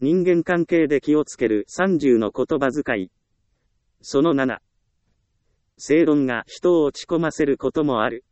人間関係で気をつける30の言葉遣い。その7。正論が人を落ち込ませることもある。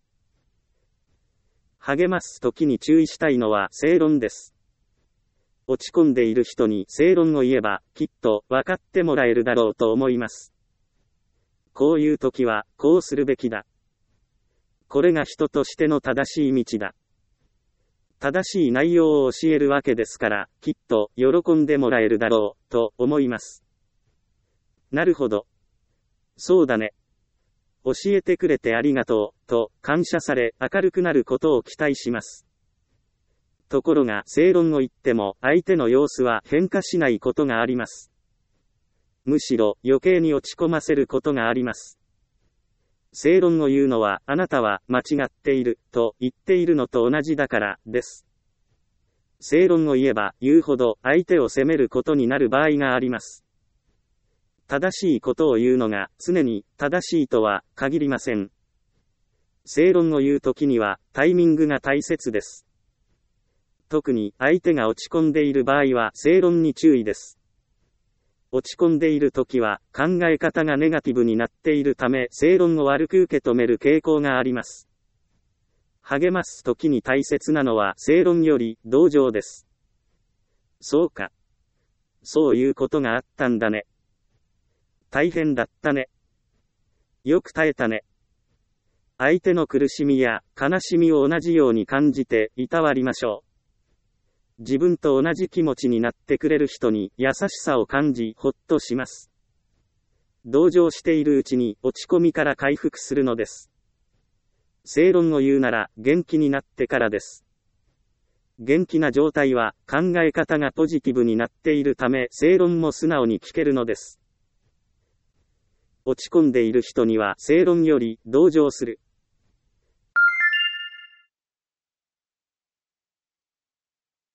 励ますときに注意したいのは正論です。落ち込んでいる人に正論を言えば、きっと分かってもらえるだろうと思います。こういう時は、こうするべきだ。これが人としての正しい道だ。正しい内容を教えるわけですから、きっと喜んでもらえるだろう、と思います。なるほど。そうだね。教えてくれてありがとう、と感謝され明るくなることを期待します。ところが正論を言っても相手の様子は変化しないことがあります。むしろ余計に落ち込ませることがあります。正論を言うのはあなたは間違っていると言っているのと同じだからです。正論を言えば言うほど相手を責めることになる場合があります。正しいことを言うのが常に正しいとは限りません。正論を言うときにはタイミングが大切です。特に相手が落ち込んでいる場合は正論に注意です。落ち込んでいるときは考え方がネガティブになっているため正論を悪く受け止める傾向があります。励ますときに大切なのは正論より同情です。そうか。そういうことがあったんだね。大変だったね。よく耐えたね。相手の苦しみや悲しみを同じように感じていたわりましょう。自分と同じ気持ちになってくれる人に優しさを感じほっとします。同情しているうちに落ち込みから回復するのです。正論を言うなら元気になってからです。元気な状態は考え方がポジティブになっているため正論も素直に聞けるのです。落ち込んでいる人には正論より同情する。